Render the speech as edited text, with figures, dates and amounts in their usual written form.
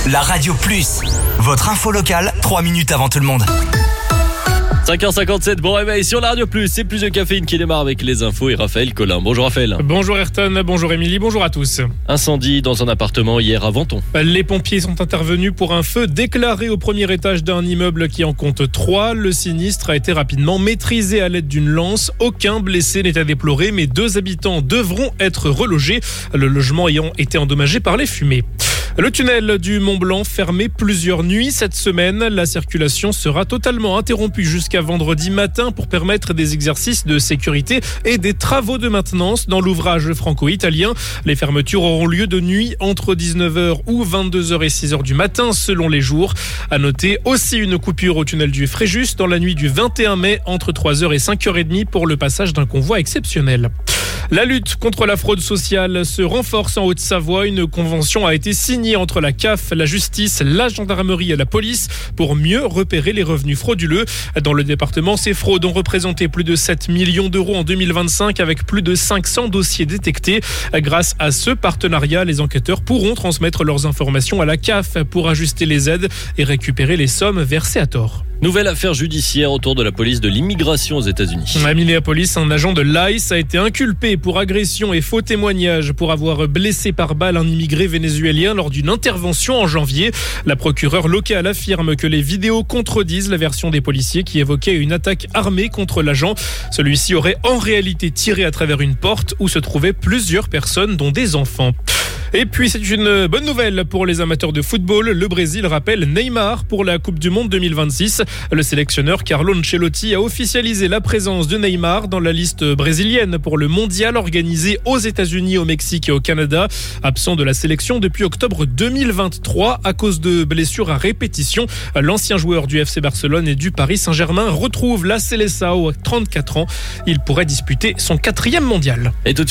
la Radio Plus. Votre info locale, 3 minutes avant tout le monde. 5h57, bon réveil sur la Radio Plus. C'est Plus de caféine qui démarre avec les infos et Raphaël Collin. Bonjour Raphaël. Bonjour Ayrton, bonjour Émilie, bonjour à tous. Incendie dans un appartement hier à Venton. Les pompiers sont intervenus pour un feu déclaré au premier étage d'un immeuble qui en compte 3. Le sinistre a été rapidement maîtrisé à l'aide d'une lance. Aucun blessé n'est à déplorer, mais 2 habitants devront être relogés, le logement ayant été endommagé par les fumées. Le tunnel du Mont-Blanc fermé plusieurs nuits cette semaine. La circulation sera totalement interrompue jusqu'à vendredi matin pour permettre des exercices de sécurité et des travaux de maintenance dans l'ouvrage franco-italien. Les fermetures auront lieu de nuit entre 19h ou 22h et 6h du matin selon les jours. À noter aussi une coupure au tunnel du Fréjus dans la nuit du 21 mai entre 3h et 5h30 pour le passage d'un convoi exceptionnel. La lutte contre la fraude sociale se renforce en Haute-Savoie. Une convention a été signée entre la CAF, la justice, la gendarmerie et la police pour mieux repérer les revenus frauduleux. Dans le département, ces fraudes ont représenté plus de 7 millions d'euros en 2025 avec plus de 500 dossiers détectés. Grâce à ce partenariat, les enquêteurs pourront transmettre leurs informations à la CAF pour ajuster les aides et récupérer les sommes versées à tort. Nouvelle affaire judiciaire autour de la police de l'immigration aux États-Unis. À Minneapolis, un agent de l'ICE a été inculpé pour agression et faux témoignage pour avoir blessé par balle un immigré vénézuélien lors d'une intervention en janvier. La procureure locale affirme que les vidéos contredisent la version des policiers qui évoquaient une attaque armée contre l'agent. Celui-ci aurait en réalité tiré à travers une porte où se trouvaient plusieurs personnes, dont des enfants. Et puis c'est une bonne nouvelle pour les amateurs de football. Le Brésil rappelle Neymar pour la Coupe du Monde 2026. Le sélectionneur Carlo Ancelotti a officialisé la présence de Neymar dans la liste brésilienne pour le mondial organisé aux États-Unis, au Mexique et au Canada. Absent de la sélection depuis octobre 2023 à cause de blessures à répétition, l'ancien joueur du FC Barcelone et du Paris Saint-Germain retrouve la Seleção à 34 ans. Il pourrait disputer son 4e mondial. Et tout